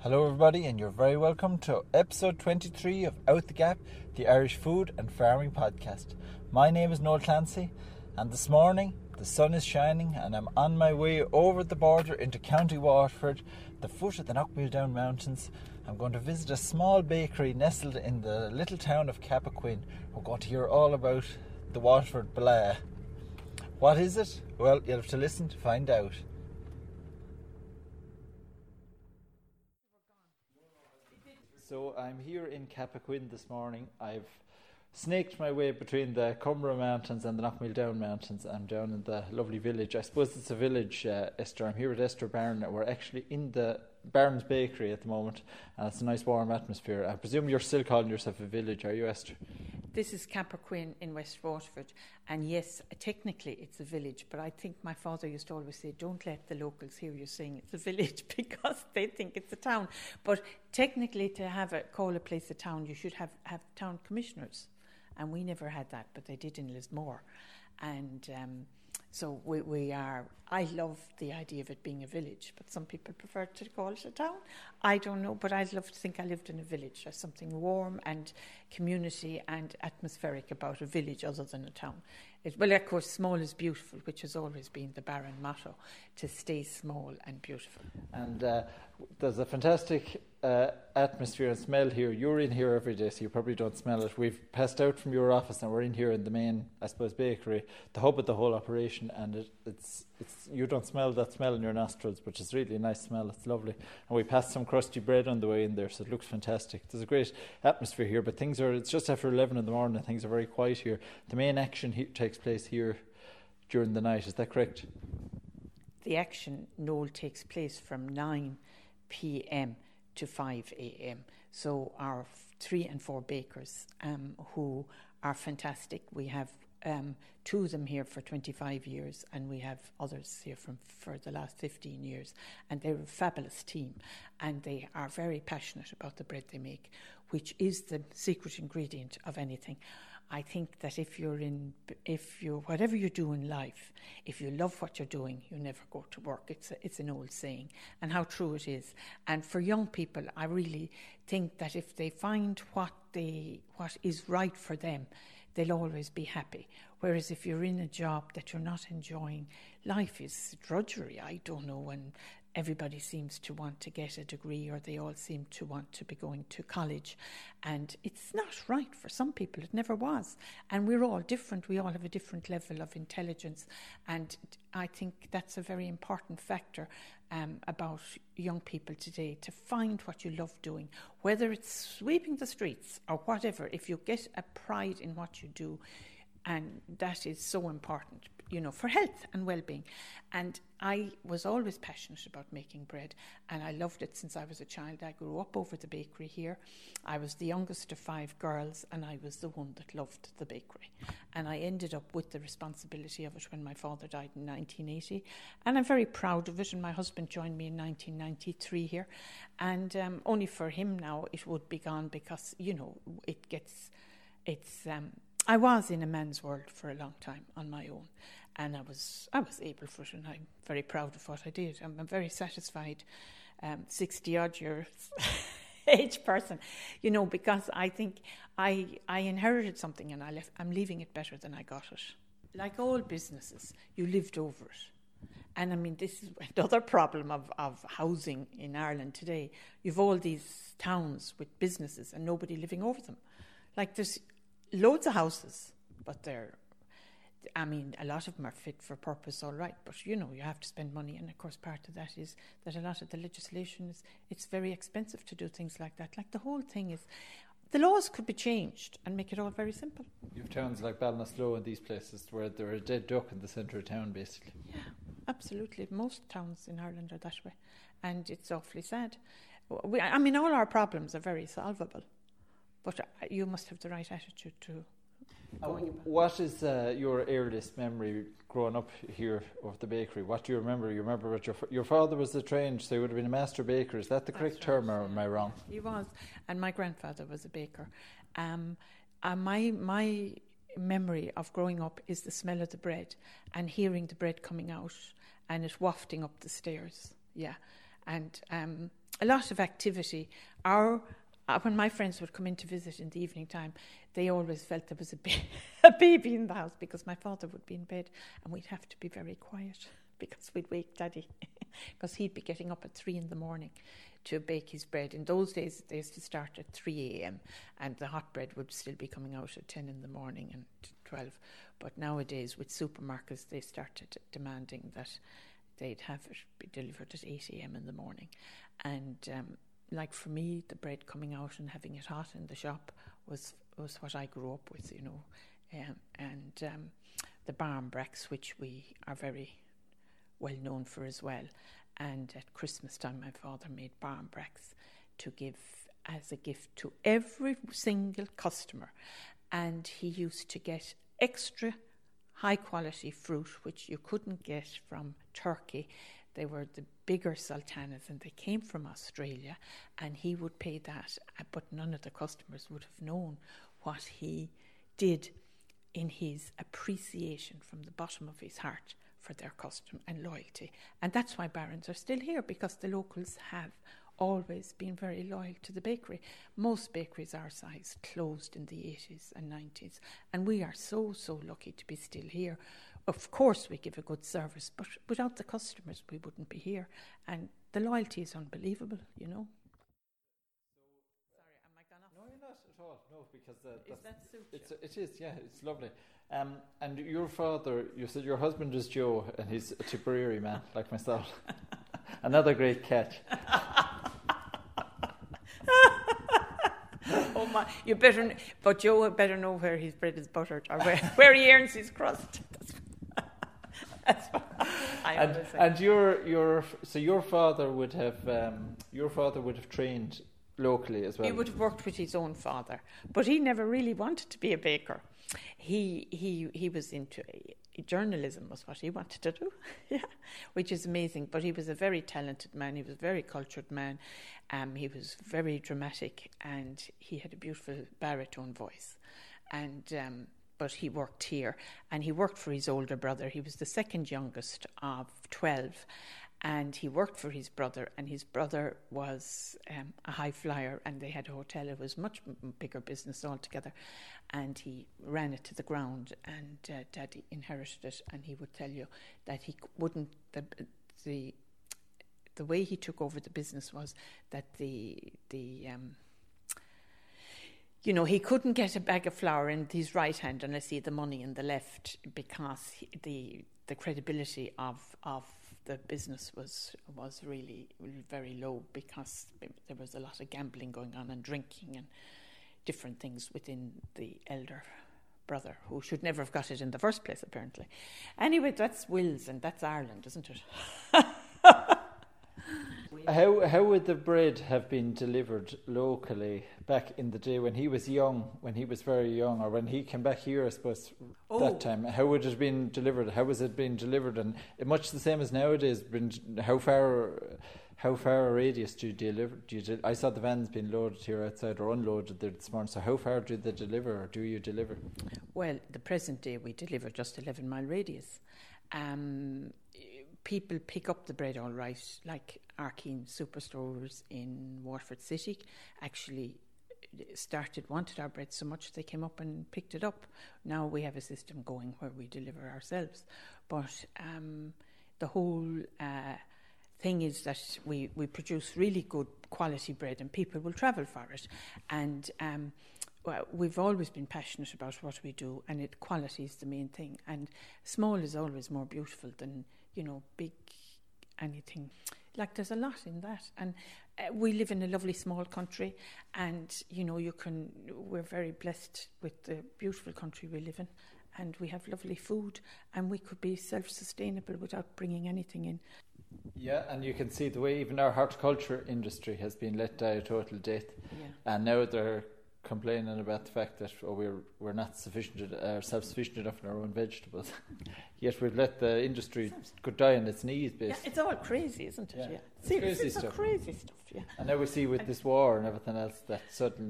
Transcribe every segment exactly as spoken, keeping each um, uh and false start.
Hello everybody, and you're very welcome to episode twenty-three of Out the Gap, the Irish food and farming podcast. My name is Noel Clancy, and this morning the sun is shining and I'm on my way over the border into County Waterford, the foot of the Knockmealdown Mountains. I'm going to visit a small bakery nestled in the little town of Cappoquin. We're going to hear all about the Waterford Blah. What is it? Well, you'll have to listen to find out. So I'm here in Cappoquin this morning. I've snaked my way between the Cumbra Mountains and the Knockmealdown Mountains. I'm down in the lovely village. I suppose it's a village, uh, Esther. I'm here at Esther Barn. We're actually in the Barnes Bakery at the moment, and it's a nice warm atmosphere. I presume you're still calling yourself a village, are you, Esther? This is Cappoquin in West Waterford, and yes, technically it's a village, but I think my father used to always say, don't let the locals hear you saying it's a village because they think it's a town. But technically, to have a, call a place a town, you should have, have town commissioners, and we never had that, but they did in Lismore. And um, so we, we are, I love the idea of it being a village, but some people prefer to call it a town. I don't know, but I'd love to think I lived in a village. There's something warm and community and atmospheric about a village other than a town. It, well, of course, small is beautiful, which has always been the Barron motto, to stay small and beautiful. And uh, there's a fantastic uh, atmosphere and smell here. You're in here every day, so you probably don't smell it. We've passed out from your office and we're in here in the main, I suppose, bakery, the hub of the whole operation, and it, it's it's you don't smell that smell in your nostrils, which is really a nice smell. It's lovely. And we passed some crusty bread on the way in there, so it looks fantastic. There's a great atmosphere here, but things are, it's just after eleven in the morning and things are very quiet here. The main action he- takes place here during the night, is that correct? The action, Noel, takes place from nine p.m. to five a.m. So our three and four bakers um, who are fantastic. We have um, two of them here for twenty-five years, and we have others here from for the last fifteen years. And they're a fabulous team, and they are very passionate about the bread they make, which is the secret ingredient of anything. I think that if you're in, if you're, whatever you do in life, if you love what you're doing, you never go to work. It's a, it's an old saying, and how true it is. And for young people, I really think that if they find what they, what is right for them, they'll always be happy. Whereas if you're in a job that you're not enjoying, life is drudgery. I don't know, when everybody seems to want to get a degree, or they all seem to want to be going to college, and it's not right for some people. It never was, and we're all different. We all have a different level of intelligence, and I think that's a very important factor um, about young people today, to find what you love doing, whether it's sweeping the streets or whatever. If you get a pride in what you do, and that is so important, you know, for health and well-being. And I was always passionate about making bread, and I loved it since I was a child. I grew up over the bakery here. I was the youngest of five girls, and I was the one that loved the bakery. And I ended up with the responsibility of it when my father died in nineteen eighty. And I'm very proud of it, and my husband joined me in nineteen ninety-three here. And um, only for him now it would be gone, because, you know, it gets, it's... Um, I was in a man's world for a long time on my own, and I was I was able for it, and I'm very proud of what I did. I'm a very satisfied um, sixty-odd years age person, you know, because I think I I inherited something, and I left, I'm leaving it better than I got it. Like all businesses, you lived over it. And I mean, this is another problem of, of housing in Ireland today. You've all these towns with businesses and nobody living over them. Like, there's loads of houses, but they're, I mean, a lot of them are fit for purpose, all right, but, you know, you have to spend money. And, of course, part of that is that a lot of the legislation is, it's very expensive to do things like that. Like, the whole thing is, the laws could be changed and make it all very simple. You have towns like Ballinasloe and these places where they're a dead duck in the centre of town, basically. Yeah, absolutely. Most towns in Ireland are that way, and it's awfully sad. We, I mean, all our problems are very solvable, but you must have the right attitude to going about. What is uh, your earliest memory growing up here of the bakery? What do you remember? You remember what your your father was a trained, so he would have been a master baker. Is that the correct That's term, right. or am I wrong? He was, and my grandfather was a baker. Um, and my my memory of growing up is the smell of the bread and hearing the bread coming out and it wafting up the stairs. Yeah, and um, a lot of activity. Our uh, when my friends would come in to visit in the evening time, they always felt there was a, ba- a baby in the house because my father would be in bed and we'd have to be very quiet because we'd wake Daddy because he'd be getting up at three in the morning to bake his bread. In those days, they used to start at three a.m. and the hot bread would still be coming out at ten in the morning and twelve. But nowadays, with supermarkets, they started demanding that they'd have it be delivered at eight a.m. in the morning. And um, like for me, the bread coming out and having it hot in the shop was was what I grew up with, you know. Um, and um, the barmbracks, which we are very well known for as well. And at Christmas time, my father made barmbracks to give as a gift to every single customer. And he used to get extra high-quality fruit, which you couldn't get from Turkey. They were the bigger sultanas, and they came from Australia. And he would pay that, but none of the customers would have known what he did in his appreciation from the bottom of his heart for their custom and loyalty. And that's why Barron's are still here, because the locals have always been very loyal to the bakery. Most bakeries our size closed in the eighties and nineties, and we are so, so lucky to be still here. Of course we give a good service, but without the customers we wouldn't be here, and the loyalty is unbelievable, you know. Sorry, am I gone off? No, you're not at all. No, because uh, Is that suit you? it's, it is, yeah, it's lovely. Um, and your father, you said your husband is Joe, and he's a Tipperary man, like myself. Another great catch. Oh my! You better, kn- but Joe better know where his bread is buttered, or where, where he earns his crust. That's, that's what I and, always say. and your your so your father would have um, your father would have trained locally as well. He would have worked with his own father, but he never really wanted to be a baker. He he he was into journalism, was what he wanted to do, yeah, which is amazing. But he was a very talented man. He was a very cultured man. Um, he was very dramatic, and he had a beautiful baritone voice. And um, but he worked here, and he worked for his older brother. He was the second youngest of twelve. And he worked for his brother, and his brother was um, a high flyer, and they had a hotel. It was much m- bigger business altogether, and he ran it to the ground, and uh, Daddy inherited it. And he would tell you that he wouldn't the the the way he took over the business was that the the um, you know, he couldn't get a bag of flour in his right hand unless he had the money in the left, because he, the the credibility of of the business was was really very low, because there was a lot of gambling going on and drinking and different things within the elder brother, who should never have got it in the first place, apparently. Anyway, that's Wills, and that's Ireland, isn't it? How how would the bread have been delivered locally back in the day when he was young, when he was very young, or when he came back here, I suppose, Oh. that time? How would it have been delivered? How was it being delivered? And much the same as nowadays. Been, how far how far a radius do you deliver? Do you del- I saw the vans being loaded here outside or unloaded there this morning. So how far do they deliver, or do you deliver? Well, the present day we deliver just eleven mile radius. Um, people pick up the bread all right, like Arkeen superstores in Waterford City actually started, wanted our bread so much they came up and picked it up. Now we have a system going where we deliver ourselves. But um, the whole uh, thing is that we, we produce really good quality bread, and people will travel for it. And um, well, we've always been passionate about what we do, and it quality is the main thing. And small is always more beautiful than, you know, big anything. Like, there's a lot in that. And uh, we live in a lovely small country, and, you know, you can, we're very blessed with the beautiful country we live in, and we have lovely food, and we could be self-sustainable without bringing anything in. Yeah, and you can see the way even our horticulture industry has been let die a total death. Yeah. And now they're complaining about the fact that oh, we're we're not sufficient, uh, self-sufficient enough in our own vegetables. Yet we've let the industry go die on its knees, basically. Yeah, it's all crazy, isn't it? Yeah. Yeah. It's See, crazy it's stuff. crazy stuff, yeah. And now we see with this war and everything else that suddenly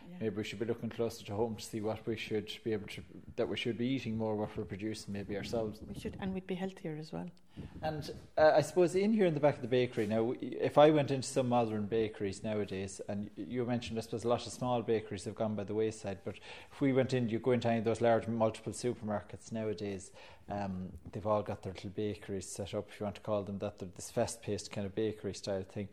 Yeah. Maybe we should be looking closer to home to see what we should be able to, that we should be eating more, what we're producing maybe ourselves. We should, and we'd be healthier as well. And uh, I suppose in here in the back of the bakery now, if I went into some modern bakeries nowadays, and you mentioned I suppose a lot of small bakeries have gone by the wayside, but if we went in, you go into any of those large multiple supermarkets nowadays, um, they've all got their little bakeries set up, if you want to call them that. They're this fast-paced kind of bakery style thing.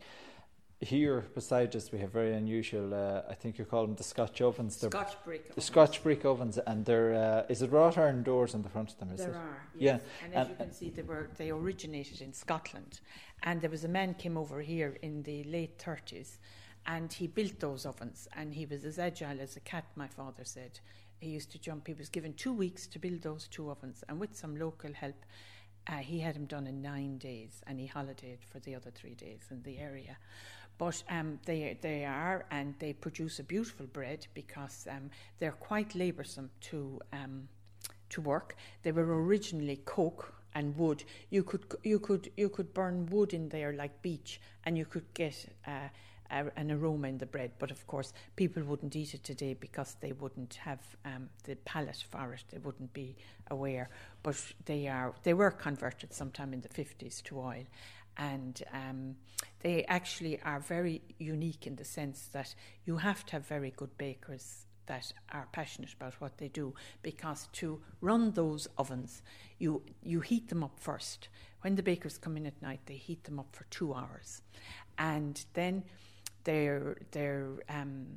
Here beside us we have very unusual, uh, I think you call them the Scotch ovens. They're Scotch brick ovens. The Scotch brick ovens, and they're, uh, is it wrought iron doors on the front of them, is there it? There are, yes. Yeah. And as um, you can see, they were they originated in Scotland. And there was a man came over here in the late thirties, and he built those ovens, and he was as agile as a cat, my father said. He used to jump. He was given two weeks to build those two ovens, and with some local help, uh, he had them done in nine days, and he holidayed for the other three days in the area. But um, they they are, and they produce a beautiful bread because um, they're quite laboursome to um, to work. They were originally coke and wood. You could you could you could burn wood in there like beech, and you could get uh, a, an aroma in the bread. But of course, people wouldn't eat it today because they wouldn't have um, the palate for it. They wouldn't be aware. But they are they were converted sometime in the fifties to oil. And um, they actually are very unique in the sense that you have to have very good bakers that are passionate about what they do, because to run those ovens, you you heat them up first. When the bakers come in at night, they heat them up for two hours, and then they're they're um,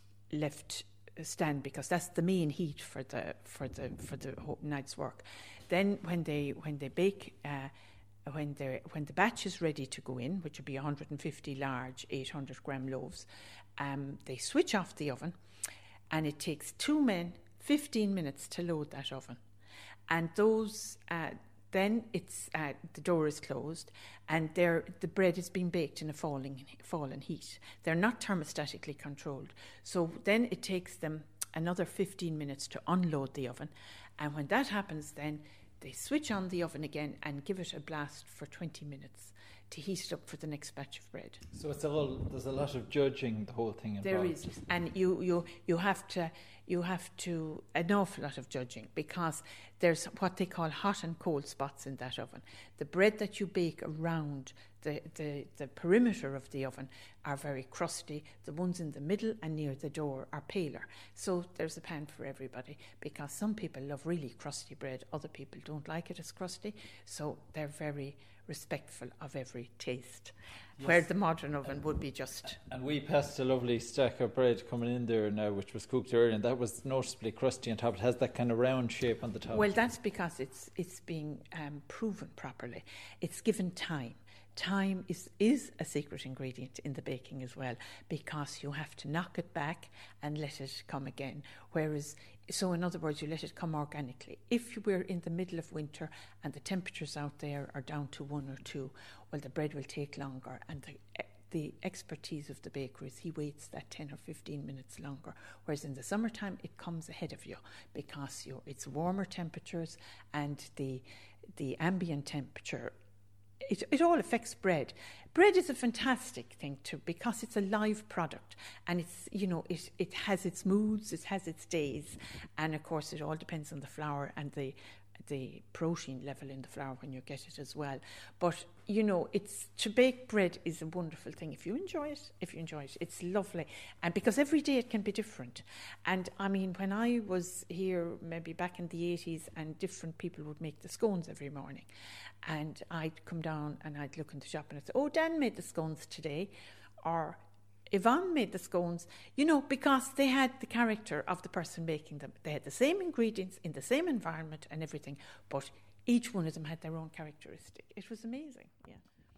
left stand because that's the main heat for the for the for the whole night's work. Then when they when they bake. Uh, When the when the batch is ready to go in, which would be one hundred fifty large eight hundred gram loaves, um, they switch off the oven, and it takes two men fifteen minutes to load that oven, and those uh, then it's uh, the door is closed, and the bread is being baked in a falling fallen heat. They're not thermostatically controlled, so then it takes them another fifteen minutes to unload the oven, and when that happens, then they switch on the oven again and give it a blast for twenty minutes to heat it up for the next batch of bread. So it's a whole, there's a lot of judging the whole thing involved. There is, and you you you have to you have to an awful lot of judging, because there's what they call hot and cold spots in that oven. The bread that you bake around the, the, the perimeter of the oven are very crusty. The ones in the middle and near the door are paler. So there's a pan for everybody, because some people love really crusty bread, other people don't like it as crusty, so they're very respectful of every taste. Yes. Where the modern oven would be just... And we passed a lovely stack of bread coming in there now, which was cooked earlier, and that was noticeably crusty on top. It has that kind of round shape on the top. Well, that's because it's it's being um, proven properly. It's given time. Time is, is a secret ingredient in the baking as well, because you have to knock it back and let it come again. Whereas, so in other words, you let it come organically. If you were in the middle of winter and the temperatures out there are down to one or two, well, the bread will take longer, and the the expertise of the baker is he waits that ten or fifteen minutes longer. Whereas in the summertime, it comes ahead of you, because you're, it's warmer temperatures, and the the ambient temperature, It, it all affects bread. Bread is a fantastic thing too, because it's a live product, and it's, you know, it, it has its moods, it has its days, and of course it all depends on the flour and the the protein level in the flour when you get it as well. But you know, it's to bake bread is a wonderful thing if you enjoy it. If you enjoy it, it's lovely, and because every day it can be different. And I mean, when I was here, maybe back in the eighties, and different people would make the scones every morning, and I'd come down and I'd look in the shop and I'd say, "Oh, Dan made the scones today," or Yvonne made the scones, you know, because they had the character of the person making them. They had the same ingredients in the same environment and everything, but each one of them had their own characteristic. It was amazing, yeah.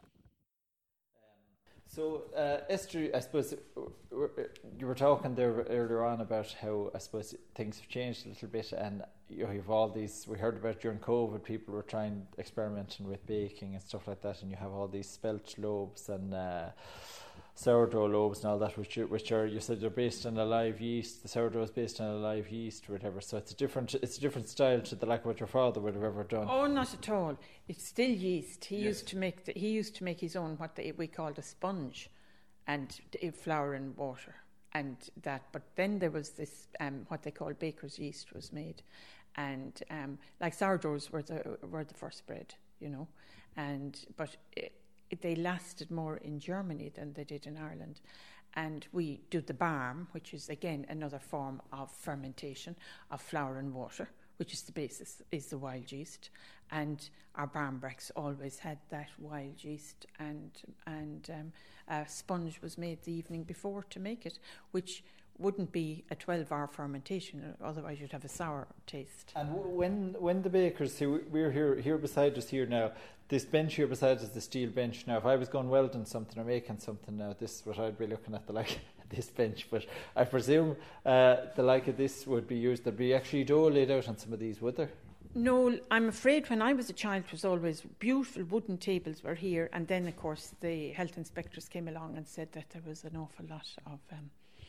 Um, so, uh, Esther, I suppose you were talking there earlier on about how, I suppose, things have changed a little bit, and you know, you've all these, we heard about during COVID, people were trying, experimenting with baking and stuff like that, and you have all these spelt loaves and uh, sourdough loaves and all that, which are, which are, you said they're based on a live yeast. The sourdough is based on a live yeast or whatever. So it's a different, it's a different style to the like what your father would have ever done. Oh, not at all. It's still yeast. He yes. used to make the, he used to make his own what they, we called a sponge, and flour and water. and that. But then there was this um, what they call baker's yeast was made, and um, like sourdoughs were the were the first bread, you know, and but it, it, they lasted more in Germany than they did in Ireland. And we do the barm, which is again another form of fermentation of flour and water, which is the basis, is the wild yeast. And our barmbracks always had that wild yeast, and and um, a sponge was made the evening before to make it, which wouldn't be a twelve-hour fermentation, otherwise you'd have a sour taste. And w- when when the bakers, who we're here here beside us here now, this bench here beside us, the steel bench now, if I was going welding something or making something now, this is what I'd be looking at, the like this bench. But I presume uh, the like of this would be used, there'd be actually dough laid out on some of these, would there? No, I'm afraid when I was a child it was always beautiful wooden tables were here, and then of course the health inspectors came along and said that there was an awful lot of um,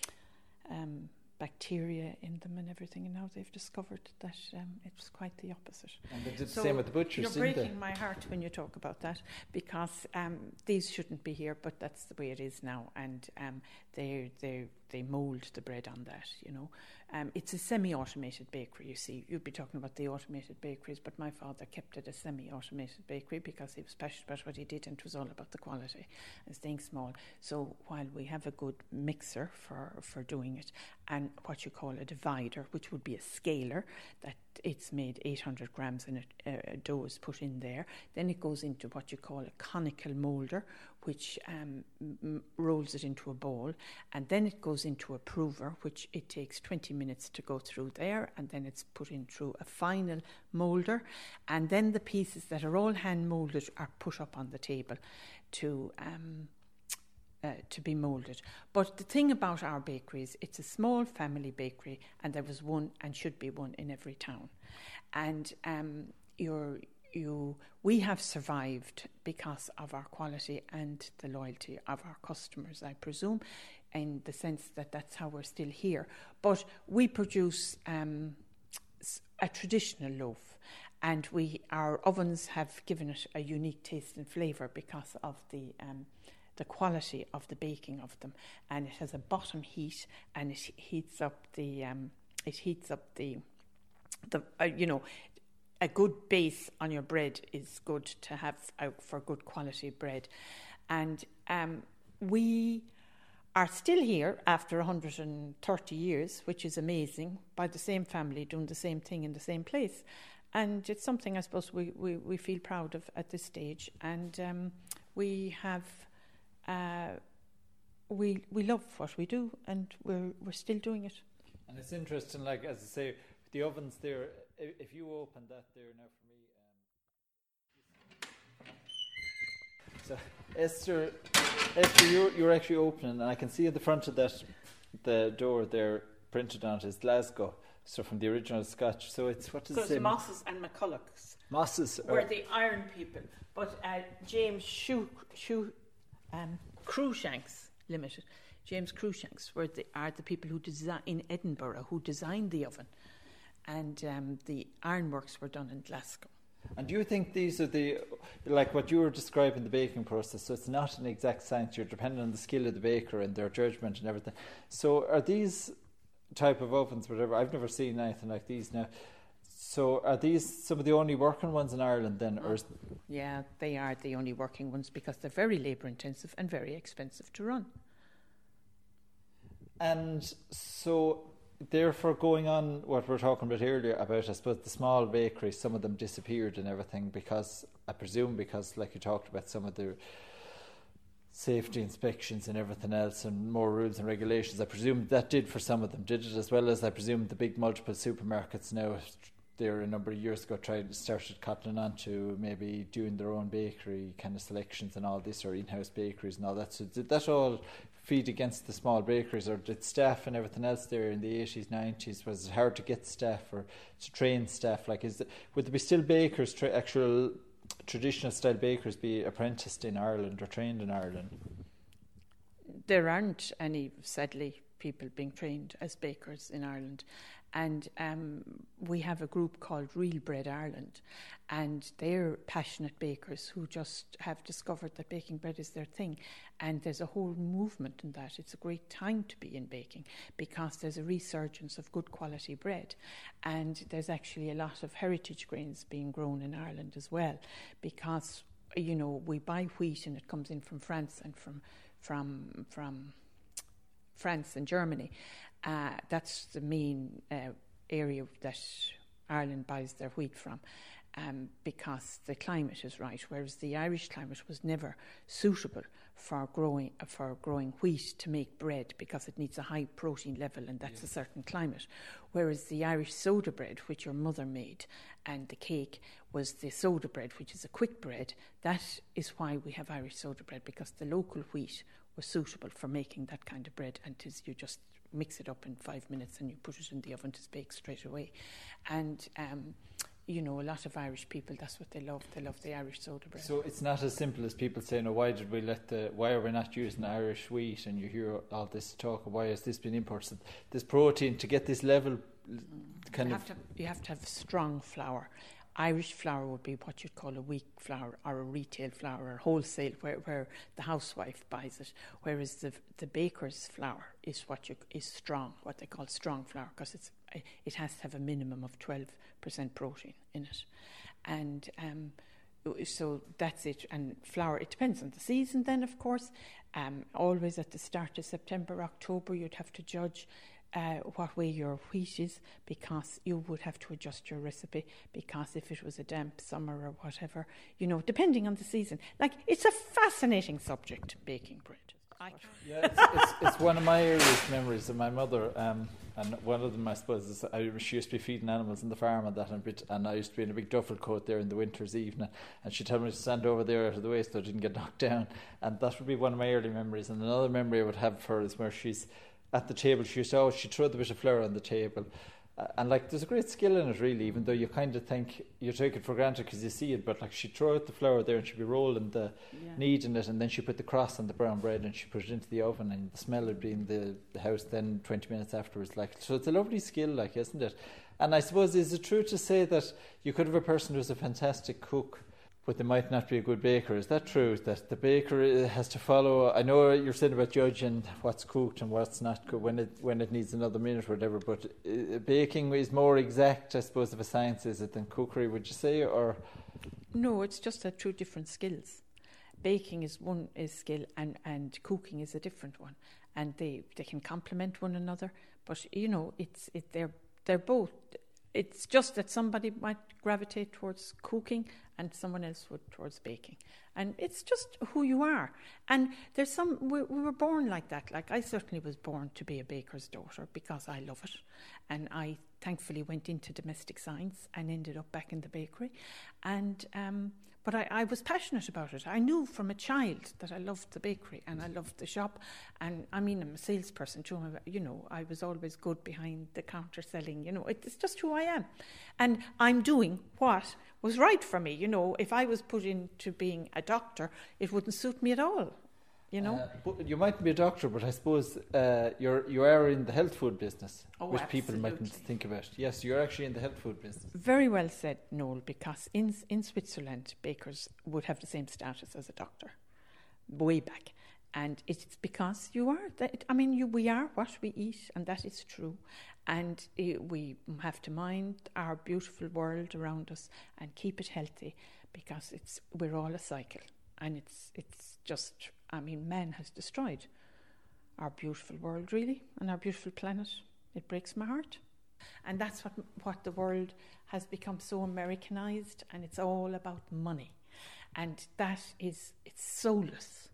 um, bacteria in them and everything, and now they've discovered that um, it was quite the opposite. And they did so the same with the butchers, you're didn't breaking they? my heart when you talk about that, because um, these shouldn't be here, but that's the way it is now, and um, they they they mould the bread on that, you know. Um, it's a semi-automated bakery, you see. You'd be talking about the automated bakeries, but my father kept it a semi-automated bakery because he was passionate about what he did, and it was all about the quality and staying small. So while we have a good mixer for, for doing it, and what you call a divider, which would be a scaler, that it's made eight hundred grams and a, a dough is put in there, then it goes into what you call a conical moulder, which um, m- rolls it into a bowl, and then it goes into a prover, which it takes twenty minutes to go through there, and then it's put in through a final moulder, and then the pieces that are all hand moulded are put up on the table to um, uh, to be moulded. But the thing about our bakery is it's a small family bakery, and there was one and should be one in every town, and um, you're You, we have survived because of our quality and the loyalty of our customers, I presume, in the sense that that's how we're still here. But we produce um, a traditional loaf, and we our ovens have given it a unique taste and flavour because of the um, the quality of the baking of them. And it has a bottom heat, and it heats up the um, it heats up the the uh, you know. A good base on your bread is good to have uh, for good quality bread. And um, we are still here after one hundred thirty years, which is amazing, by the same family doing the same thing in the same place. And it's something I suppose we, we, we feel proud of at this stage. And um, we have, uh, we we love what we do, and we're we're still doing it. And it's interesting, like, as I say, the ovens there, if you open that there now for me. Um, so, Esther, Esther, you're, you're actually opening, and I can see at the front of that, the door there, printed on it is Glasgow, so from the original Scotch. So it's, what does so it say? So Mosses and McCullochs. Mosses. Were the iron people. But uh, James Shoe, Shoe, um, Cruikshanks Limited, James Cruikshanks were the, are the people who design in Edinburgh who designed the oven. And um, the ironworks were done in Glasgow. And do you think these are the, like what you were describing, the baking process, so it's not an exact science, you're dependent on the skill of the baker and their judgment and everything. So are these type of ovens, whatever, I've never seen anything like these now. So are these some of the only working ones in Ireland then? Or is yeah, they are the only working ones because they're very labour intensive and very expensive to run. And so, therefore, going on what we were talking about earlier about, I suppose, the small bakeries, some of them disappeared and everything because, I presume, because, like you talked about, some of the safety inspections and everything else and more rules and regulations. I presume that did for some of them, did it? As well as, I presume, the big multiple supermarkets now, there a number of years ago, tried started cottoning on to maybe doing their own bakery kind of selections and all this, or in-house bakeries and all that. So did that all feed against the small bakeries, or did staff and everything else there in the eighties, nineties, was it hard to get staff or to train staff? Like, is it, would there be still bakers, tra- actual traditional style bakers, be apprenticed in Ireland or trained in Ireland? There aren't any, sadly, people being trained as bakers in Ireland. And um, we have a group called Real Bread Ireland, and they're passionate bakers who just have discovered that baking bread is their thing. And there's a whole movement in that. It's a great time to be in baking because there's a resurgence of good quality bread. And there's actually a lot of heritage grains being grown in Ireland as well, because, you know, we buy wheat and it comes in from France and from from from France and Germany. Uh, that's the main uh, area that Ireland buys their wheat from, um, because the climate is right, whereas the Irish climate was never suitable for growing uh, for growing wheat to make bread, because it needs a high protein level, and that's yeah. a certain climate. Whereas the Irish soda bread, which your mother made, and the cake was the soda bread, which is a quick bread. That is why we have Irish soda bread, because the local wheat was suitable for making that kind of bread, and tis you just mix it up in five minutes and you put it in the oven to bake straight away. And um, you know, a lot of Irish people, that's what they love. They love the Irish soda bread. So it's not as simple as people saying, oh, why did we let the, why are we not using Irish wheat? And you hear all this talk of why has this been imported? This protein, to get this level kind you of... Have to, you have to have strong flour. Irish flour would be what you'd call a weak flour, or a retail flour, or wholesale, where, where the housewife buys it. Whereas the the baker's flour is what you is strong, what they call strong flour, because it's it has to have a minimum of twelve percent protein in it, and um, so that's it. And flour, it depends on the season. Then, of course, um, always at the start of September, October, you'd have to judge Uh, what way your wheat is, because you would have to adjust your recipe, because if it was a damp summer or whatever, you know, depending on the season. Like, it's a fascinating subject, baking bread. I yeah, it's, it's, it's one of my earliest memories of my mother, um, and one of them, I suppose, is I, she used to be feeding animals on the farm and that, and, bit, and I used to be in a big duffel coat there in the winter's evening, and she'd tell me to stand over there out of the way so I didn't get knocked down, and that would be one of my early memories. And another memory I would have of her is where she's at the table, she used to always, she threw the bit of flour on the table, uh, and like there's a great skill in it really, even though you kind of think you take it for granted because you see it, but like she'd throw out the flour there and she'd be rolling the yeah. knead in it, and then she put the cross on the brown bread and she put it into the oven, and the smell would be in the, the house then twenty minutes afterwards. Like, so it's a lovely skill, like, isn't it? And I suppose, is it true to say that you could have a person who's a fantastic cook, but they might not be a good baker? Is that true, that the baker has to follow? I know you're saying about judging what's cooked and what's not cooked when it when it needs another minute or whatever, but uh, baking is more exact, I suppose, of a science, is it, than cookery, would you say? Or no, it's just that two different skills. Baking is one is skill, and, and cooking is a different one, and they, they can complement one another. But you know, it's it they're they're both. It's just that somebody might gravitate towards cooking and someone else would towards baking. And it's just who you are. And there's some, we, we were born like that. Like, I certainly was born to be a baker's daughter because I love it. And I thankfully went into domestic science and ended up back in the bakery. And um, but I, I was passionate about it. I knew from a child that I loved the bakery and I loved the shop. And I mean, I'm a salesperson too. You know, I was always good behind the counter selling. You know, it's just who I am. And I'm doing what was right for me. You know, if I was put into being a doctor, it wouldn't suit me at all. You know, uh, but you mightn't be a doctor, but I suppose uh, you're you are in the health food business, oh, which absolutely. people mightn't think about. Yes, you're actually in the health food business. Very well said, Noel. Because in in Switzerland, bakers would have the same status as a doctor, way back, and it's because you are. That, I mean, you, we are what we eat, and that is true. And uh, we have to mind our beautiful world around us and keep it healthy, because it's we're all a cycle, and it's it's just. I mean, man has destroyed our beautiful world, really, and our beautiful planet. It breaks my heart. And that's what what the world has become so Americanized, and it's all about money. And that is, it's soulless.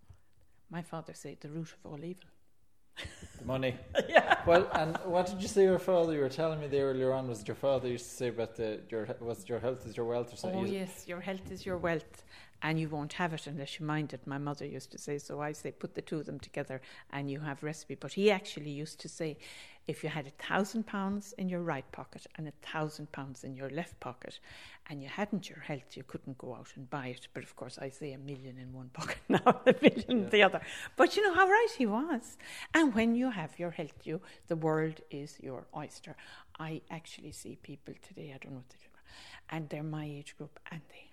My father said the root of all evil. The money. Yeah. Well, and what did you say your father, you were telling me there earlier on, was it your father used to say about the, your, was it your health is your wealth or something? Oh, yes, your health is your wealth, and you won't have it unless you mind it. My mother used to say, so I say put the two of them together and you have recipe. But he actually used to say if you had a thousand pounds in your right pocket and a thousand pounds in your left pocket, and you hadn't your health, you couldn't go out and buy it. But of course, I say a million in one pocket now, a million yeah. in the other. But you know how right he was. And when you have your health, you the world is your oyster. I actually see people today, I don't know what they do, and they're my age group, and they,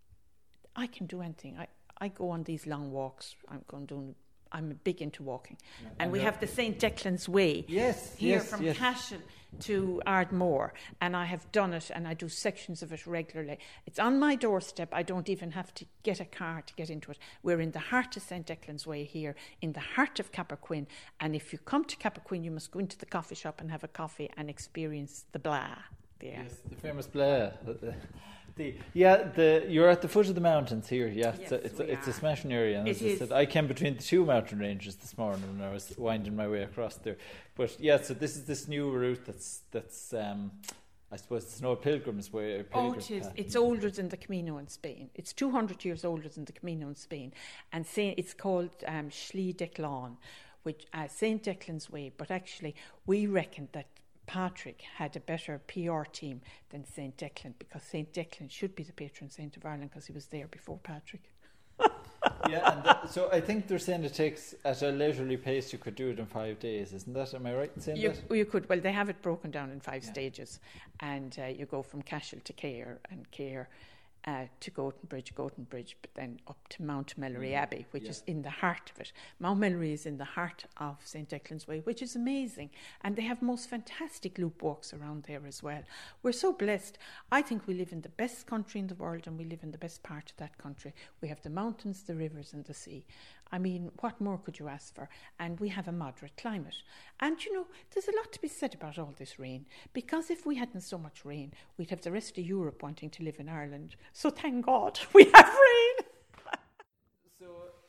I can do anything. I, I go on these long walks. I'm going doing. I'm big into walking, yeah. and, and we have the Saint Declan's Way. Yes, here yes, from yes. Cashel to Ardmore, and I have done it, and I do sections of it regularly. It's on my doorstep. I don't even have to get a car to get into it. We're in the heart of Saint Declan's Way here, in the heart of Cappoquin, and if you come to Cappoquin, you must go into the coffee shop and have a coffee and experience the blah. Yeah. Yes, the famous blah. The, yeah, the you're at the foot of the mountains here. Yeah, yes, it's a, it's, a, it's a are. smashing area. And it as I said, I came between the two mountain ranges this morning when I was winding my way across there. But yeah, so this is this new route that's that's um, I suppose it's an old pilgrim's way. Oh, it is. Path. It's older than the Camino in Spain. It's two hundred years older than the Camino in Spain, and say, it's called um, Slí Declan, which uh, Saint Declan's Way. But actually, we reckon that Patrick had a better P R team than Saint Declan, because Saint Declan should be the patron saint of Ireland because he was there before Patrick. Yeah, and that, so I think they're saying it takes, at a leisurely pace, you could do it in five days, isn't that? Am I right in saying you, that? You could. Well, they have it broken down in five yeah. stages, and uh, you go from Cashel to Cahir, and Cahir Uh, to Gotenbridge, Gotenbridge, but then up to Mount Mellery mm. Abbey, which yeah. is in the heart of it. Mount Mellery is in the heart of Saint Declan's Way, which is amazing. And they have most fantastic loop walks around there as well. We're so blessed. I think we live in the best country in the world, and we live in the best part of that country. We have the mountains, the rivers and the sea. I mean, what more could you ask for? And we have a moderate climate. And, you know, there's a lot to be said about all this rain, because if we hadn't so much rain, we'd have the rest of Europe wanting to live in Ireland. So thank God we have rain. So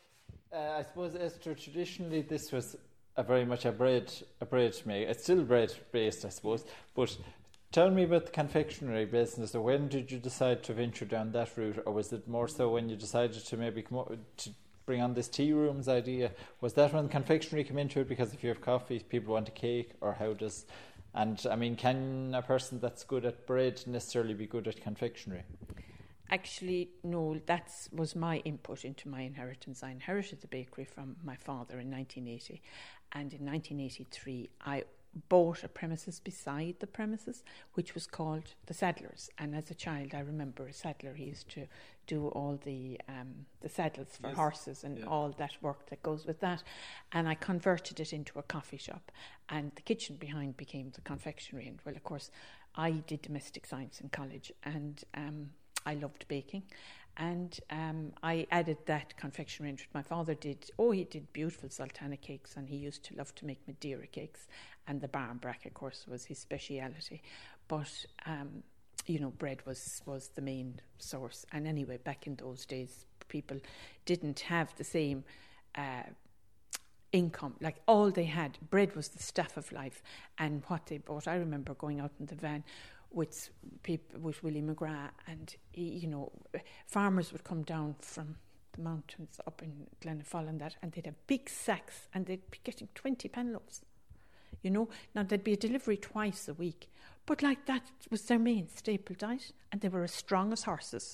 uh, I suppose, Esther, traditionally this was a very much a bread, a bread make. It's still bread based, I suppose. But tell me about the confectionery business. So when did you decide to venture down that route, or was it more so when you decided to maybe come up to bring on this tea rooms idea? Was that when confectionery came into it? Because if you have coffee, people want a cake, or how does? And I mean, can a person that's good at bread necessarily be good at confectionery? Actually, no, that was my input into my inheritance. I inherited the bakery from my father in nineteen eighty, and in nineteen eighty-three I bought a premises beside the premises, which was called the Saddlers. And as a child, I remember a saddler. He used to do all the um, the saddles for yes. horses and yeah. all that work that goes with that. And I converted it into a coffee shop, and the kitchen behind became the confectionery. And well, of course, I did domestic science in college, and um, I loved baking, and um, I added that confectionery into it. My father did, oh, he did beautiful sultana cakes, and he used to love to make Madeira cakes, and the barmbrack, of course, was his speciality. But, um, you know, bread was, was the main source. And anyway, back in those days, people didn't have the same uh, income. Like, all they had, bread was the staff of life, and what they bought. I remember going out in the van with people, with Willie McGrath, and he, you know, farmers would come down from the mountains up in Glenafall and that, and they'd have big sacks, and they'd be getting twenty penloaves. You know, now there'd be a delivery twice a week, but like that was their main staple diet, and they were as strong as horses.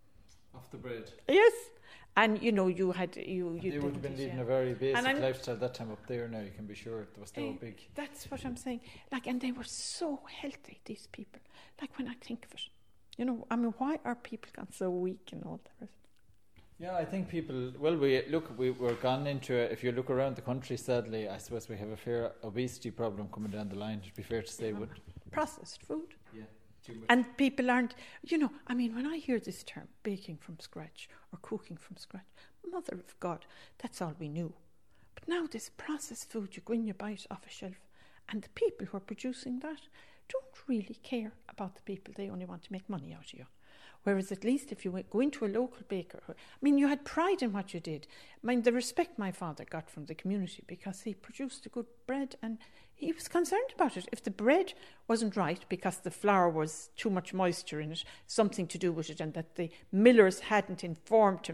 Off the bread. Yes. And, you know, you had... you. you they would have been leading yeah. a very basic lifestyle that time up there now, you can be sure. It was so uh, big. That's what I'm saying. Like, and they were so healthy, these people. Like, when I think of it. You know, I mean, why are people gone so weak and all that? Yeah, I think people... Well, we look, we, we're gone into... A, if you look around the country, sadly, I suppose we have a fair obesity problem coming down the line, to be fair to say. Yeah, but processed food. Yeah. And people aren't, you know, I mean, when I hear this term, baking from scratch or cooking from scratch, mother of God, that's all we knew. But now this processed food, you go in, you buy it off a shelf, and the people who are producing that don't really care about the people. They only want to make money out of you. Whereas at least if you go into a local baker, I mean, you had pride in what you did. I mean, the respect my father got from the community, because he produced a good bread, and he was concerned about it. If the bread wasn't right because the flour was too much moisture in it, something to do with it, and that the millers hadn't informed him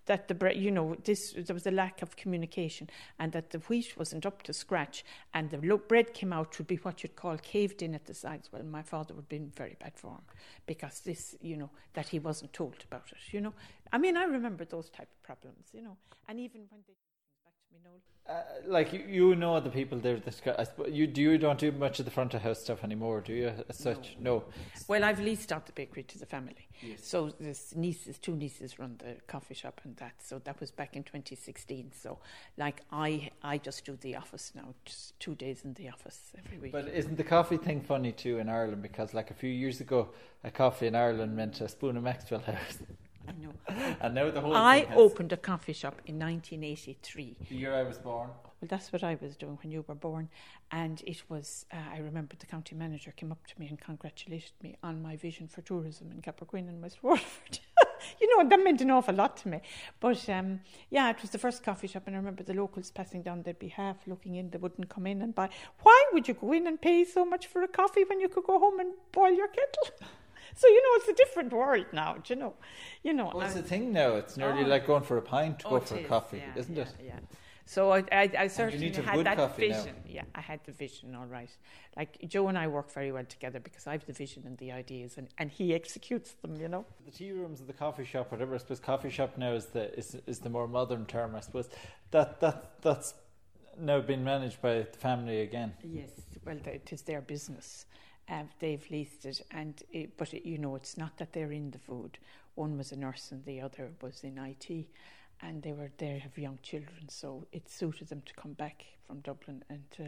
that the bread, you know, this there was a lack of communication, and that the wheat wasn't up to scratch, and the lo- bread came out would be what you'd call caved in at the sides. Well, my father would be in very bad form because this, you know, that he wasn't told about it. You know, I mean, I remember those type of problems. You know, and even when they back to me, Noel. Uh, like you, you know the people there. That I suppose you do. You don't do much of the front of house stuff anymore, do you? As such, no. no. Well, I've leased out the bakery to the family. Yes. So this nieces, two nieces, run the coffee shop and that. So that was back in twenty sixteen. So, like I, I just do the office now, just two days in the office every week. But isn't the coffee thing funny too in Ireland? Because like a few years ago, a coffee in Ireland meant a spoon of Maxwell House. I know. And now the whole I thing has, opened a coffee shop in nineteen eighty-three. The year I was born. Well, that's what I was doing when you were born. And it was, uh, I remember the county manager came up to me and congratulated me on my vision for tourism in Cappoquin and West Waterford. You know, that meant an awful lot to me. But um, yeah, it was the first coffee shop, and I remember the locals passing down, they'd be half looking in, they wouldn't come in and buy. Why would you go in and pay so much for a coffee when you could go home and boil your kettle? So, you know, it's a different world now, do you know? You know, What's I, the thing now? It's nearly oh, like going for a pint to oh, go it for a is, coffee, yeah, isn't yeah, it? Yeah. So I, I, I certainly to have had good that coffee now. vision. Yeah, I had the vision, all right. Like Joe and I work very well together because I have the vision and the ideas, and, and he executes them, you know. The tea rooms of the coffee shop, whatever. I suppose coffee shop now is the is is the more modern term. I suppose that that that's now been managed by the family again. Yes, well, it is their business. Uh, they've leased it, and it, but it, you know, it's not that they're in the food. One was a nurse and the other was in I T, and they were they have young children, so it suited them to come back from Dublin and to,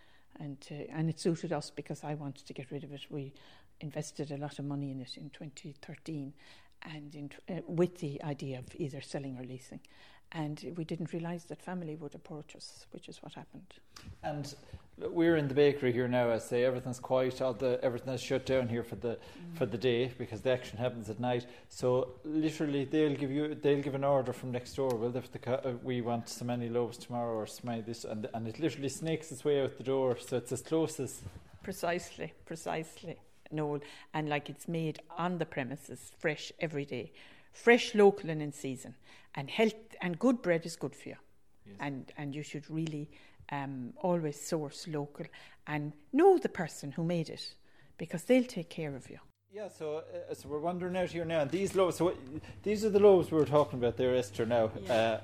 and to, and it suited us because I wanted to get rid of it. We invested a lot of money in it in twenty thirteen, and in, uh, with the idea of either selling or leasing. And we didn't realise that family would approach us, which is what happened. And we're in the bakery here now. I say everything's quiet. All the everything is shut down here for the mm. for the day because the action happens at night. So literally, they'll give you they'll give an order from next door. Well, if the uh, we want so many loaves tomorrow or so many this, and and it literally snakes its way out the door. So it's as close as precisely, precisely, Noel. And like it's made on the premises, fresh every day. Fresh, local and in season. And health and good bread is good for you. Yes. And and you should really um, always source local and know the person who made it because they'll take care of you. Yeah, so uh, so we're wandering out here now. And these loaves, so these are the loaves we were talking about there, Esther, now. Yeah. Uh,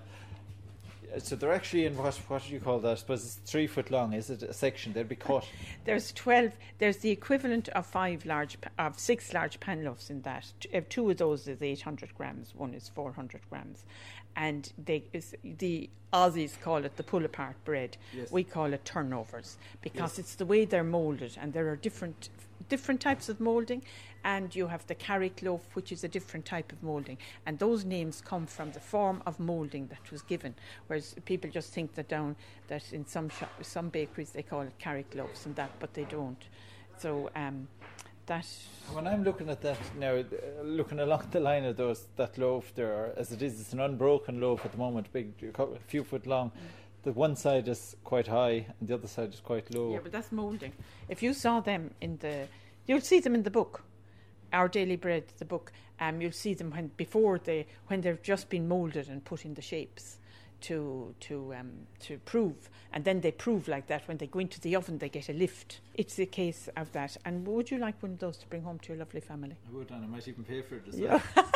so they're actually in what what do you call that? I suppose it's three foot long. Is it a section? They'll be cut. There's twelve. There's the equivalent of five large of six large pan loaves in that. Two of those is eight hundred grams. One is four hundred grams, and they is the Aussies call it the pull apart bread. Yes. We call it turnovers because yes. it's the way they're moulded, and there are different different types of moulding. And you have the Carrick loaf, which is a different type of moulding. And those names come from the form of moulding that was given. Whereas people just think that down that in some shop, some bakeries they call it Carrick loaves and that, but they don't. So um, that. When I'm looking at that now, uh, looking along the line of those that loaf there, as it is, it's an unbroken loaf at the moment, big, a few foot long. Mm. The one side is quite high and the other side is quite low. Yeah, but that's moulding. If you saw them in the, you'll see them in the book. Our Daily Bread, the book, um, you'll see them when before they when they've just been moulded and put in the shapes to to um, to prove, and then they prove like that. When they go into the oven, they get a lift. It's a case of that. And would you like one of those to bring home to your lovely family? I would, and I might even pay for it as yeah. well.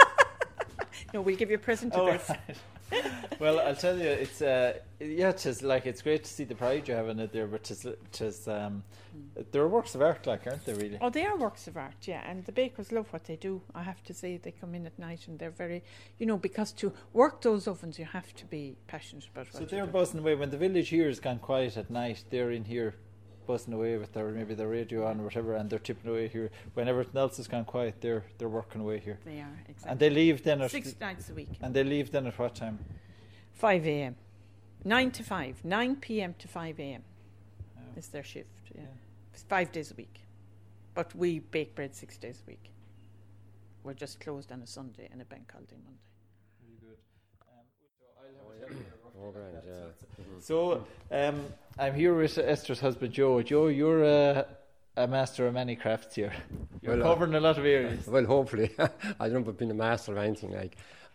No, we'll give you a present of oh, this. Right. Well, I'll tell you, it's uh, yeah, it's like it's great to see the pride you have in it there, but it's it's um, mm. they're works of art, like, aren't they? Really? Oh, they are works of art, yeah. And the bakers love what they do. I have to say, they come in at night and they're very, you know, because to work those ovens, you have to be passionate about. So what they're you do. buzzing away when the village here has gone quiet at night. They're in here, buzzing away with their maybe their radio on or whatever, and they're tipping away here. When everything else has gone quiet, they're they're working away here. They are, exactly. And they leave then at six nights a week. And they leave then at what time? Five a m, nine to five, nine p m to five a m. Oh. Is their shift. Yeah, yeah. It's five days a week, but we bake bread six days a week. We're just closed on a Sunday and a bank holiday Monday. Very good. Um, so I'll have a Oh, grand, yeah. Mm-hmm. So um, I'm here with Esther's husband, Joe. Joe, you're a, a master of many crafts here. You're well, covering uh, a lot of areas. Well, hopefully. I don't know if I've been a master of anything. Like,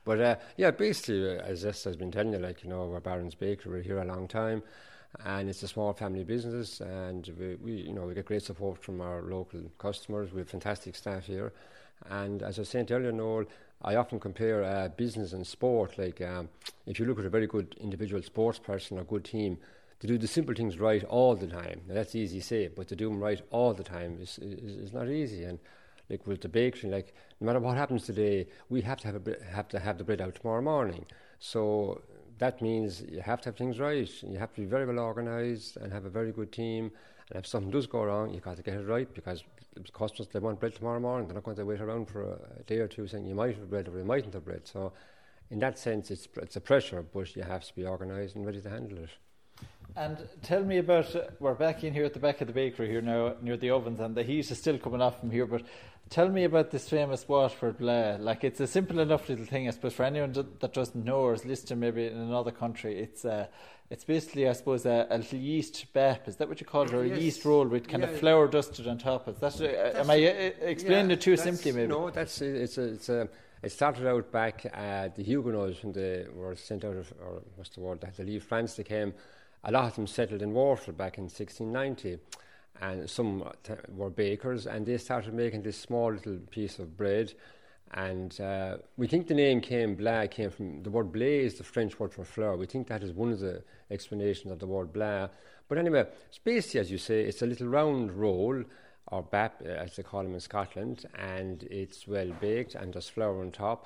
But uh, yeah, basically, uh, as Esther's been telling you, like, you know, we're Barron's Bakery, we're here a long time, and it's a small family business, and we, we, you know, we get great support from our local customers. We have fantastic staff here, and as I was saying earlier, Noel, I often compare uh, business and sport. Like, um, if you look at a very good individual sports person or good team, to do the simple things right all the time. Now, that's easy to say, but to do them right all the time is, is, is not easy. And like with the bakery, like no matter what happens today, we have to have a bre- have to have the bread out tomorrow morning. So that means you have to have things right. You have to be very well organised and have a very good team. And if something does go wrong, you've got to get it right, because customers, they want bread tomorrow morning. They're not going to wait around for a day or two saying you might have bread or you mightn't have bread. So in that sense, it's it's a pressure, but you have to be organised and ready to handle it. And tell me about, uh, we're back in here at the back of the bakery here now, near the ovens, and the heat is still coming off from here, but tell me about this famous Waterford Blah. Like, it's a simple enough little thing, I suppose, for anyone that doesn't know or is listening maybe in another country. It's uh, it's basically, I suppose, a, a little yeast bap. Is that what you call it? Or yes. a yeast roll with kind yeah, of flour dusted on top. Is that, uh, am I uh, explaining yeah, it too simply, maybe? No, that's it's a, it's a, it started out back at the Huguenots when they were sent out of, or what's the word, they had to leave France. They came, a lot of them settled in Waterford back in sixteen ninety, and some t- were bakers, and they started making this small little piece of bread. And uh, we think the name came, Blah, came from the word blé is the French word for flour. We think that is one of the explanations of the word Blah. But anyway, it's basically, as you say, it's a little round roll, or bap, as they call them in Scotland, and it's well baked, and there's flour on top.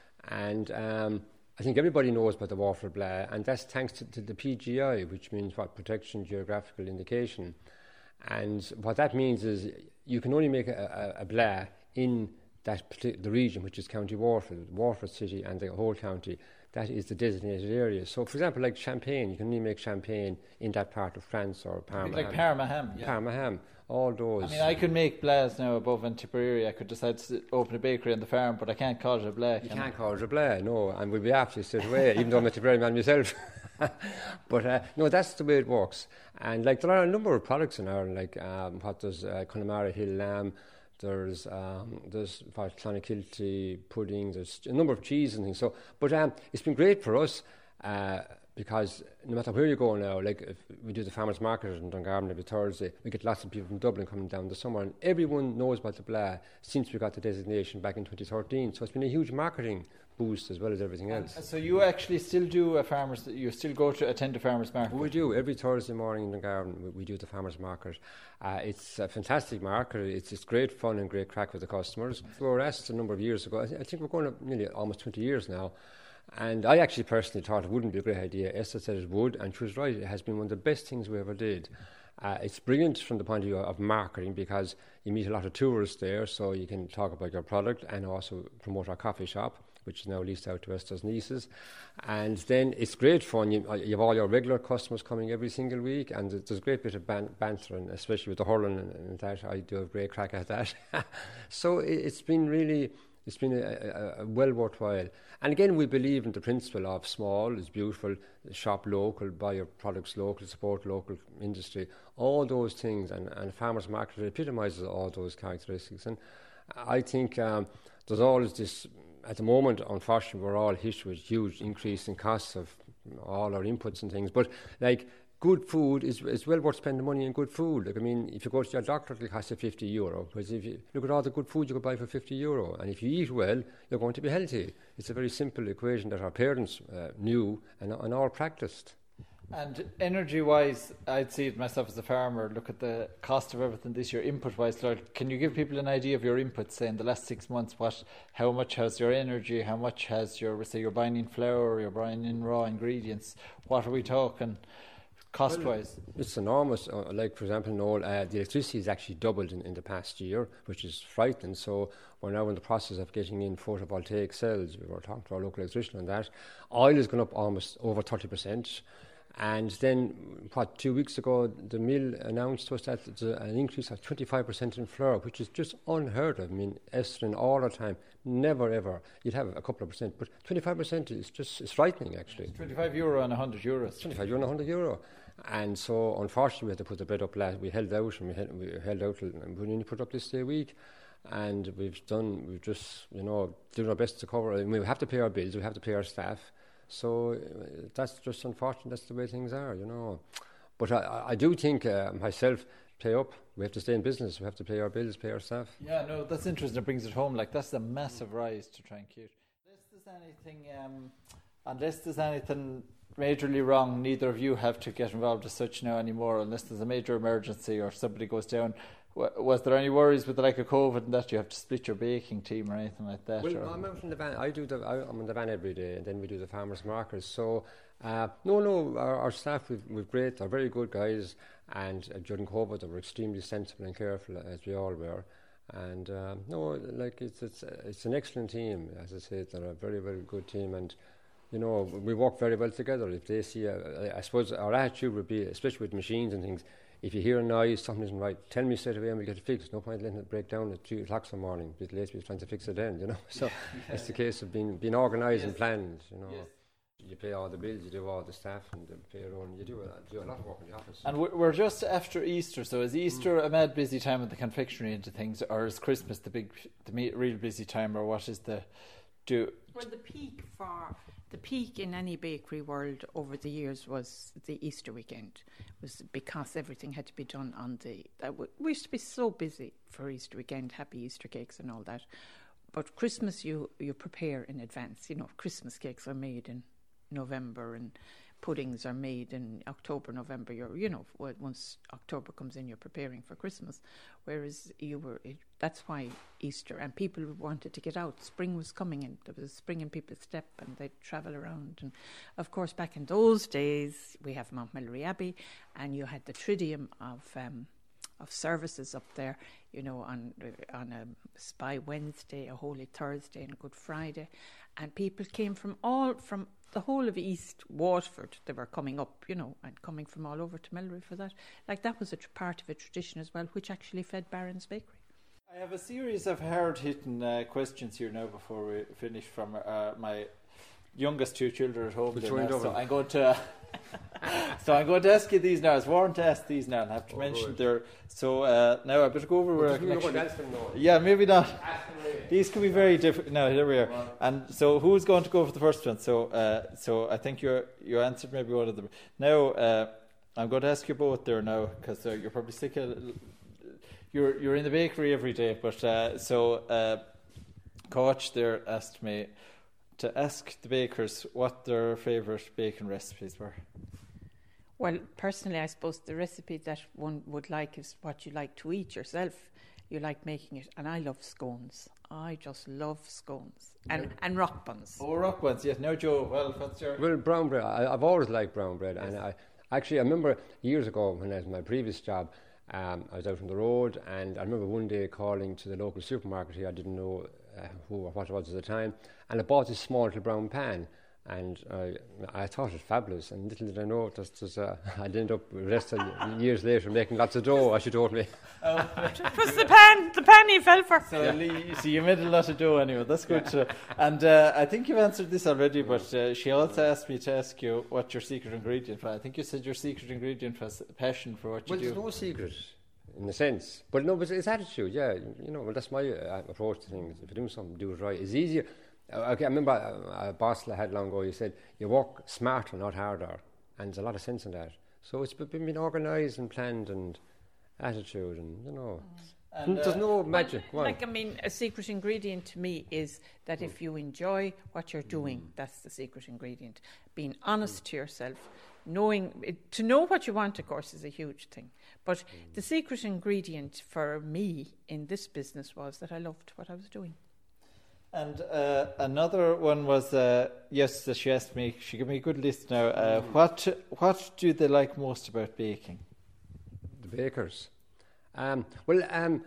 And um, I think everybody knows about the Waterford Blah, and that's thanks to, to the P G I, which means what? Protection Geographical Indication. And what that means is you can only make a, a, a Blah in that partic- the region, which is County Waterford, Waterford City and the whole county. That is the designated area. So, for example, like champagne, you can only make champagne in that part of France or Parma. Like Parma ham. Yeah. Parma ham, all those. I mean, I could make Blahs now above in Tipperary. I could decide to open a bakery on the farm, but I can't call it a Blah. You can can't I? call it a Blah, no, and we'll be after you straight away, even though I'm a Tipperary man myself. But uh, no, that's the way it works. And like there are a number of products in Ireland, like um, what does uh, Connemara Hill lamb. There's um, there's Clonakilty pudding. There's a number of cheese and things. So, but um, it's been great for us uh, because no matter where you go now, like if we do the farmers market in Dungarvan every Thursday, we get lots of people from Dublin coming down the summer, and everyone knows about the Blah since we got the designation back in twenty thirteen. So it's been a huge marketing boost as well as everything else. And so you actually still do a farmers? You still go to attend a farmers market? We do every Thursday morning in the garden. We, we do the farmers market. Uh, it's a fantastic market. It's it's great fun and great crack with the customers. We were asked a number of years ago. I, th- I think we're going to nearly almost twenty years now. And I actually personally thought it wouldn't be a great idea. Esther said it would, and she was right. It has been one of the best things we ever did. Uh, it's brilliant from the point of view of marketing because you meet a lot of tourists there, so you can talk about your product and also promote our coffee shop, which is now leased out to Esther's nieces. And then it's great fun. You, you have all your regular customers coming every single week, and there's a great bit of ban- banter, and especially with the hurling and, and that. I do a great crack at that. So it, it's been really, it's been a, a, a well worthwhile. And again, we believe in the principle of small is beautiful, shop local, buy your products local, support local industry, all those things. And, and farmers market epitomises all those characteristics. And I think um, there's always this. At the moment, unfortunately, we're all hit with huge increase in costs of all our inputs and things. But like good food is is well worth spending money on good food. Like I mean, if you go to your doctor, it'll cost you fifty euro. Whereas if you look at all the good food you could buy for fifty euro, and if you eat well, you're going to be healthy. It's a very simple equation that our parents uh, knew and, and all practiced. And energy-wise, I'd see it myself as a farmer. Look at the cost of everything this year, input-wise. Lord, can you give people an idea of your inputs, say, in the last six months? What, how much has your energy? How much has your, say, you're buying in flour, you're buying in raw ingredients? What are we talking cost-wise? Well, it's enormous. Uh, like, for example, Noel, uh, the electricity has actually doubled in, in the past year, which is frightening. So we're now in the process of getting in photovoltaic cells. We were talking to our local electrician on that. Oil has gone up almost over thirty percent. And then, what, two weeks ago, the mill announced to us that there's an increase of twenty-five percent in flour, which is just unheard of. I mean, Esther, in all our time, never ever, you'd have a couple of percent, but twenty-five percent is just it's frightening, actually. It's twenty-five euro and one hundred euros. twenty-five euro and one hundred euro. And so, unfortunately, we had to put the bread up last. We held out, and we held, we held out, and we only put up this day a week. and we've done, we've just, you know, doing our best to cover. I mean, we have to pay our bills, we have to pay our staff. So uh, that's just unfortunate. That's the way things are, you know. But I, I do think uh, myself, pay up. We have to stay in business. We have to pay our bills, pay our staff. Yeah, no, that's interesting. It brings it home. Like, that's a massive rise to try and keep. Unless there's anything, um, unless there's anything majorly wrong, neither of you have to get involved as such now anymore. Unless there's a major emergency or somebody goes down. W- was there any worries with the like of COVID and that you have to split your baking team or anything like that? Well, or? I'm out in the van. I do the. I, I'm in the van every day, and then we do the farmers' markets. So, uh, no, no, our, our staff we've, we've great. They're very good guys, and uh, during COVID they were extremely sensible and careful, as we all were. And um, no, like it's it's it's an excellent team. As I said, they're a very very good team, and you know we work very well together. If they see, a, I suppose our attitude would be, especially with machines and things. If you hear a noise, something isn't right, tell me straight away and we'll get it fixed. No point letting it break down at three o'clock some morning. A bit late, we're trying to fix it then, you know. So yeah. It's the case of being being organised yes. and planned, you know. Yes. You pay all the bills, you do all the staff and the payroll, and you do a, do a lot of work in the office. And we're just after Easter, so is Easter mm. a mad busy time with the confectionery into things, or is Christmas the big, the real busy time, or what is the do? Well, the peak for the peak in any bakery world over the years was the Easter weekend, was because everything had to be done on the. Uh, we used to be so busy for Easter weekend, happy Easter cakes and all that. But Christmas, you you prepare in advance. You know, Christmas cakes are made in November and puddings are made in October, November. You're, you know, once October comes in, you're preparing for Christmas. Whereas you were, it, that's why Easter, and people wanted to get out. Spring was coming in. There was spring in people's step, and they'd travel around. And of course, back in those days, we have Mount Melleray Abbey, and you had the Triduum of um, of services up there. You know, on on a Spy Wednesday, a Holy Thursday, and a Good Friday, and people came from all from. the whole of East Waterford, they were coming up, you know, and coming from all over to Melleray for that. Like, that was a tr- part of a tradition as well, which actually fed Barron's Bakery. I have a series of hard-hitting uh, questions here now before we finish from uh, my youngest two children at home. Now, so I'm going to... so I'm going to ask you these now. I was warned to ask these now, and I have to oh, mention right. their... So uh, now I better go over where I can actually... Yeah, maybe not. These could be very different. No, here we are. And so who's going to go for the first one? So uh, so I think you you answered maybe one of them. Now, uh, I'm going to ask you both there now, because uh, you're probably sick of... You're, you're in the bakery every day, but uh, so uh, Coach there asked me to ask the bakers what their favourite bacon recipes were. Well, personally, I suppose the recipe that one would like is what you like to eat yourself. You like making it, and I love scones. I just love scones and, yeah. and rock buns. Oh, rock buns, yes. Now, Joe, well, what's your... Well, brown bread. I, I've always liked brown bread, yes. and I actually I remember years ago when I was in my previous job, um, I was out on the road, and I remember one day calling to the local supermarket here. I didn't know uh, who or what it was at the time, and I bought this small little brown pan. And I, I thought it was fabulous, and little did I know it was, was, uh, I'd end up the rest of years later making lots of dough, as she told me. Oh. It was the pan, the pan you fell for. So, yeah. so you made a lot of dough anyway, that's good. Yeah. And uh, I think you've answered this already, but uh, she also asked me to ask you what your secret ingredient was. I think you said your secret ingredient was passion for what you well, do. Well, there's no secret, in a sense. But no, but it's attitude, yeah. You know, well, that's my uh, approach to things. If you're doing something, do it right. It's easier. Okay, I remember a, a boss I had long ago, he said, you work smarter, not harder. And there's a lot of sense in that. So it's been, been organised and planned and attitude and, you know, and, uh, there's no magic. Well, like, I mean, a secret ingredient to me is that mm. if you enjoy what you're doing, mm. that's the secret ingredient. Being honest mm. to yourself, knowing, it, to know what you want, of course, is a huge thing. But mm. the secret ingredient for me in this business was that I loved what I was doing. And uh, another one was, uh, yes, she asked me, she gave me a good list now. Uh, mm. What what do they like most about baking? The bakers. Um, well, um,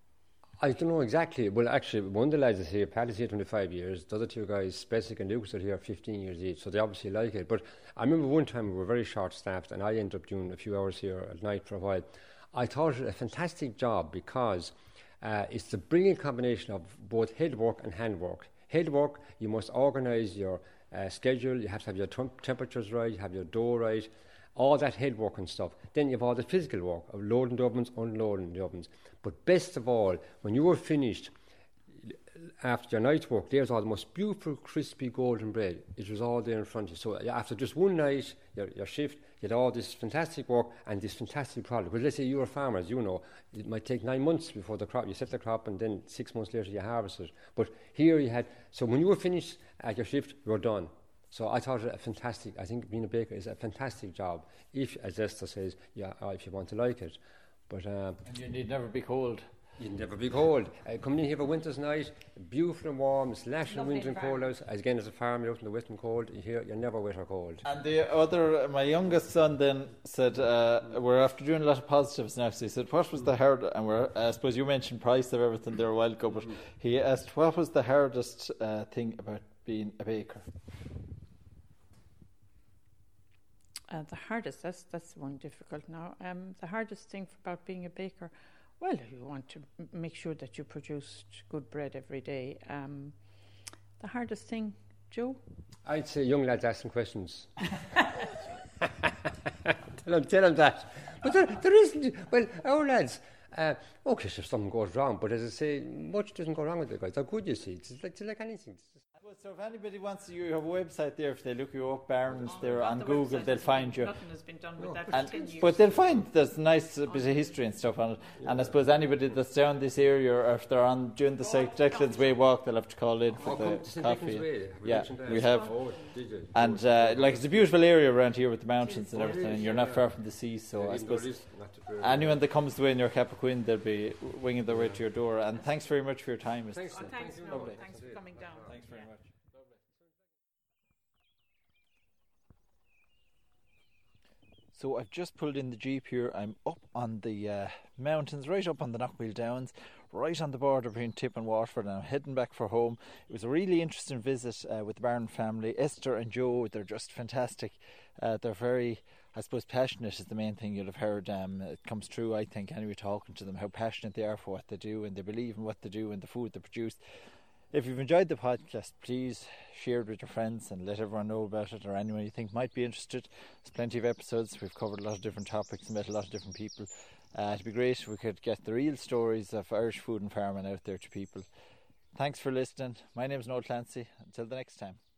I don't know exactly. Well, actually, one of the lads is here, Paddy's here twenty-five years. The other two guys, Spesic and Lucas, are here fifteen years each, so they obviously like it. But I remember one time we were very short-staffed, and I ended up doing a few hours here at night for a while. I thought it a fantastic job because... Uh, it's the brilliant combination of both head work and hand work. Head work, you must organise your uh, schedule, you have to have your temp- temperatures right, you have your dough right, all that head work and stuff. Then you have all the physical work of loading the ovens, unloading the ovens. But best of all, when you were finished, after your night's work, there's all the most beautiful, crispy, golden bread. It was all there in front of you. So after just one night, your, your shift, you had all this fantastic work and this fantastic product. But let's say you were farmers, you know, it might take nine months before the crop, you set the crop and then six months later you harvest it. But here you had, so when you were finished at your shift, you were done. So I thought it a fantastic, I think being a baker is a fantastic job, if, as Esther says, yeah, if you want to like it. But um, and you need never be cold. You'd never be cold. Uh, coming in here for winter's night, beautiful and warm, it's lashing wind and cold out. As again, as a farmer, you're out in the wet and cold, you hear, you're never wet or cold. And the other, my youngest son then said, uh, we're after doing a lot of positives now, so he said, what was the hard, and we're, uh, I suppose you mentioned price of everything there a while ago, but he asked, what was the hardest uh, thing about being a baker? Uh, the hardest, that's, that's one difficult now. Um, the hardest thing about being a baker, well, you want to m- make sure that you produce good bread every day. Um, the hardest thing, Joe? I'd say young lads asking questions. tell, them, tell them that. But there, there isn't, well, our lads, uh, okay, if something goes wrong, but as I say, much doesn't go wrong with the guys. They're good, you see. It's like, it's like anything. So if anybody wants to, you have a website there, if they look you up, Barron's, Oh, there on the Google, they'll find you. Nothing has been done with No. that And, for ten years. but they'll find there's a nice uh, bit of history and stuff on it. Yeah. And I suppose anybody that's down this area, or if they're on during the Saint Declan's Way walk, they'll have to call in for Oh, the come to Saint coffee. Declan's Way. Have we Yeah, mentioned that? we have. Oh, did you? And uh, like it's a beautiful area around here with the mountains and Oh, it everything, is, and you're yeah. not far from the sea, so Yeah, I even though it suppose is not too very- anyone that comes the way in your Capaquin, they'll be winging their way to your door. And thanks very much for your time. Mister Thanks, Oh, Smith. thanks, Thank you. no, Lovely. thanks for coming down. Thanks very Yeah. much. So I've just pulled in the Jeep here. I'm up on the uh, mountains, right up on the Knockwheel Downs, right on the border between Tip and Waterford, and I'm heading back for home. It was a really interesting visit uh, with the Barron family. Esther and Joe, they're just fantastic. Uh, they're very, I suppose, passionate is the main thing you'll have heard. Um, it comes true, I think, anyway, talking to them, how passionate they are for what they do, and they believe in what they do and the food they produce. If you've enjoyed the podcast, please share it with your friends and let everyone know about it, or anyone you think might be interested. There's plenty of episodes. We've covered a lot of different topics and met a lot of different people. Uh, it'd be great if we could get the real stories of Irish food and farming out there to people. Thanks for listening. My name is Noel Clancy. Until the next time.